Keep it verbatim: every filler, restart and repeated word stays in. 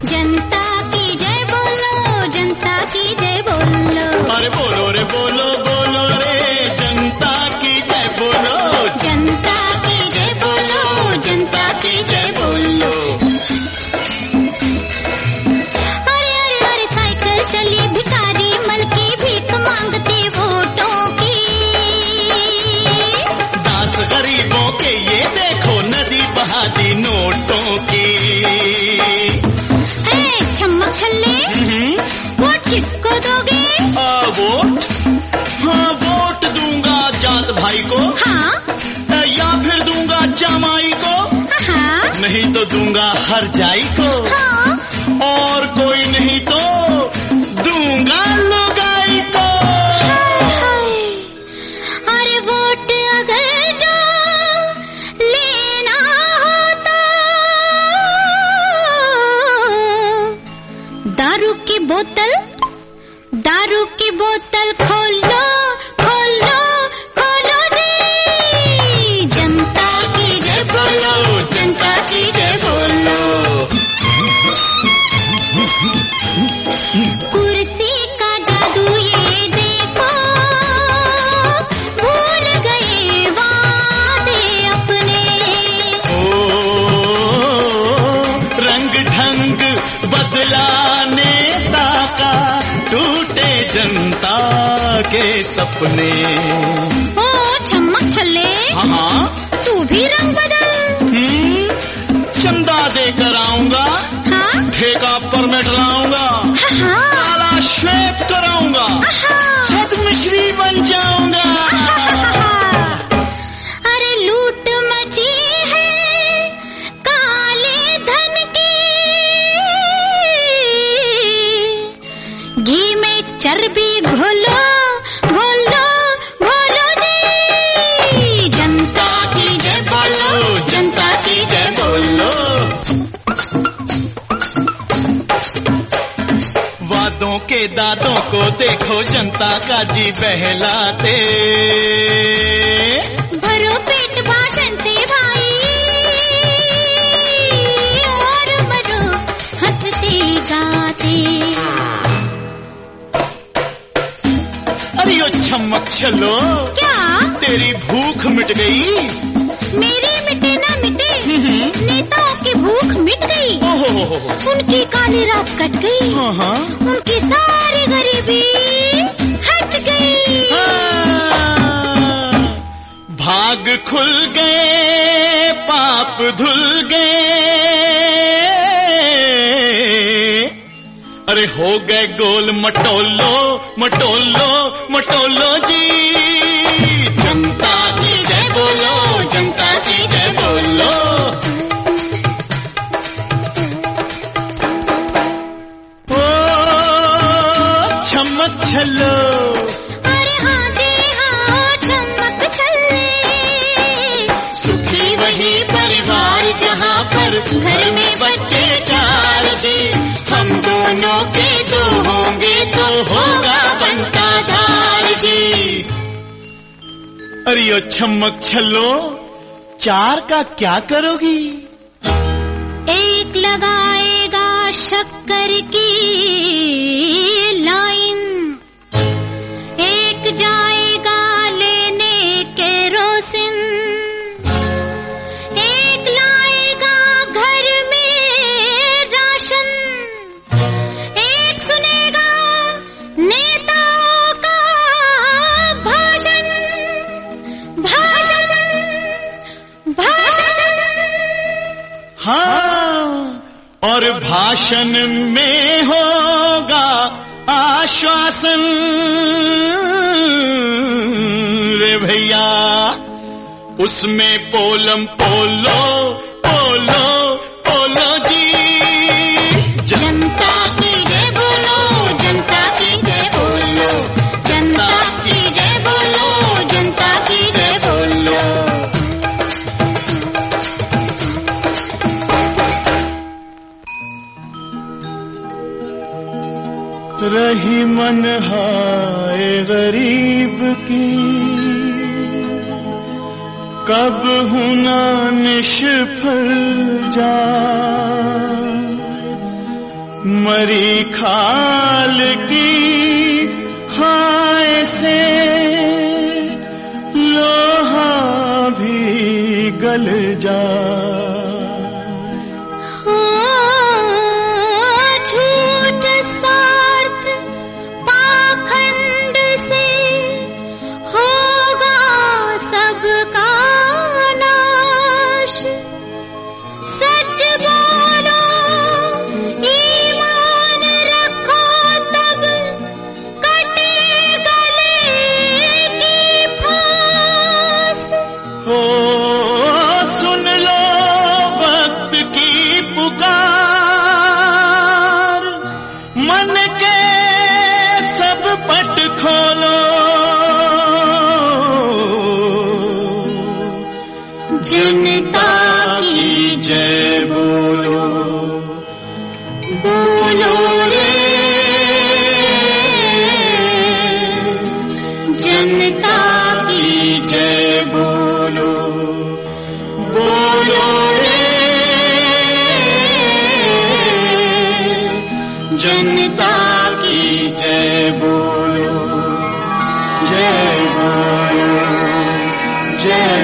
जनता की जय बोलो, जनता की जय बोलो, अरे बोलो रे बोलो बोलो रे जनता की जय बोलो, जनता की जय बोलो, जनता की जय बोलो। अरे अरे अरे साइकिल चली भिखारी मल की भीख मांगती वोटों की, दास गरीबों के ये देखो नदी बहाती नोटों की। छम्मक छल्ले वोट किसको दोगे? आ, वोट हाँ वोट दूंगा जात भाई को, हाँ या फिर दूंगा जमाई को, हाँ नहीं तो दूंगा हर जाई को, हाँ और कोई नहीं तो दूंगा लुगाई को। अरे वोट अगर जो लेना होता दारू की बोतल, दारू की बोतल खोलो खोलो खोलो जी, जनता की जय बोलो, जनता की जय बोलो। कुर्सी का जादू ये देखो, भूल गए वादे अपने, ओ रंग ढंग बदला नेता का, टूटे जनता के सपने। ओ छम्मक छल्ले हाँ तू भी रंग बदल, हम्म, चंदा देकर आऊंगा, हाँ ठेका परमिट लाऊंगा, हाँ काला श्वेत कराऊंगा, छत मिश्री बन जाऊंगा। अरे लूट मची है काले धन की, घी में चर्बी घोलो घोलो घोलो जी, जनता की जय बोलो, जनता की जय बोलो। वादों के दादों को देखो जनता का जी बहलाते, भरो पेट भाषण से भाई और मरो हंसते गाते। अरे यो छमक छलो क्या तेरी भूख मिट गई? मेरी मिटे ना मिटे, नेताओं की भूख मिट गई, ओहो, उनकी काली रात कट गई, हाँ हाँ उनकी सारी गरीबी हट गई। हाँ, भाग खुल गए पाप धुल गए, अरे हो गए गोल मटोलो मटोलो मटोलो जी, जनता की जय बोलो, जनता की जय बोलो। ओ छमक छलो, अरे हाँ जी हाँ चमक छल्ले, सुखी वही परिवार जहाँ पर घर में बच्चे चार जी, हम दोनों के दो होंगे तो होगा बनता धार जी। अरे यो छमक छलो चार का क्या करोगी? एक लगाएगा शक्कर की लाइन, एक जाएगा लेने केरोसिन, एक लाएगा घर में राशन, एक सुनेगा नेताओं का भाषण भाषण भाषण। हाँ, और भाषण में होगा आश्वासन रे भैया, उसमें पोलम पोलो पोलो पोलो जी, जनता की जय बोलो, जनता की जय बोलो, जनता की जय बोलो, जनता की जय बोलो। रही मन हाय गरीब की, कब हुना निष्फल जा, मरी खाल की हाय से लोहा भी गल जा। झूठ स्वार्थ पाखंड से होगा सबका नाश। सच बोलो ईमान रखो तब कटे गले की फांस। हो सुन लो वक्त की पुकार, मन के सब पट खोलो। जनता की जय बोलो, बोलो रे जनता की जय बोलो, बोलो रे जनता की जय बोलो, जय बोलो, जय